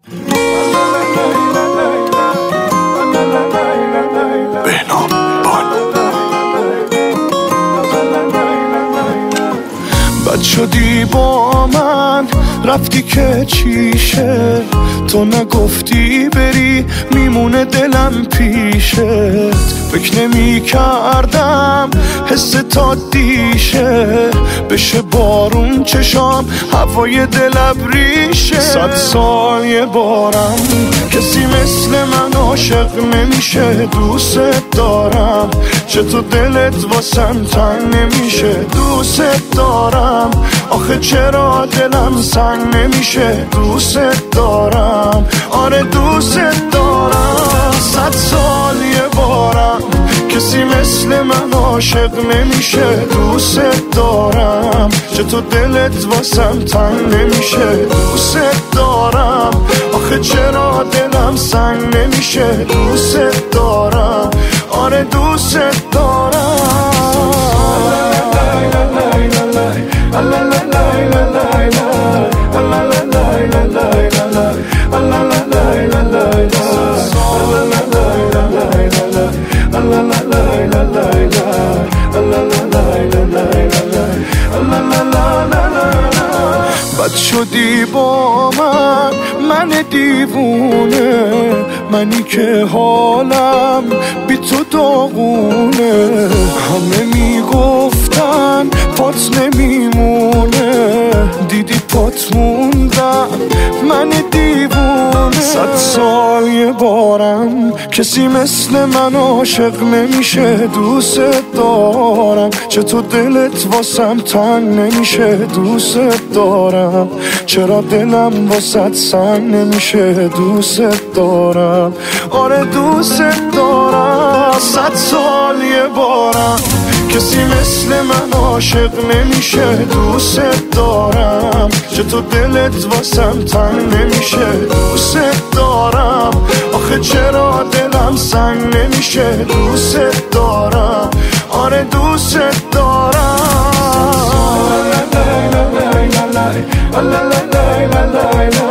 بد شدی با من رفتی که چیشه، تو نگفتی بری میمونه دلم پیشت. فکر نمی کردم حس تا دیشه بشه بارون چشام هوای دل ابریشه. 100 سال یه بارم کسی مثل من عاشق نمیشه. دوست دارم چطور دلت واسم تنگ نمیشه. دوست دارم آخه چرا دلم سنگ نمیشه. دوست دارم آره دوست دارم. 100 سال یه بارم کسی مثل من عاشق نمیشه. دوست دارم چطور دلت واسم تنگ نمیشه. دوست دارم آخه چرا دلم سنگ نمیشه. دوست دارم آره دوست دارم. بد شدی با من دیوونه، منی که حالم بی تو داغونه. همه میگفتن پات نمیمونه، دیدی پات موندم من دیوونه. 100 سال یه بارم کسی مثل من عاشق نمیشه. دوست دارم چطور دلت واسم تنگ نمیشه. دوست دارم چرا دلم واسط سنگ نمیشه. دوست دارم آره دوست دارم. 100 سال یه بارم کسی مثل من عاشق نمیشه. دوست دارم چطور دلت واسم تنگ نمیشه. دوست دارم آخه چرا دلم سنگ نمیشه. دوست دارم آره دوست دارم.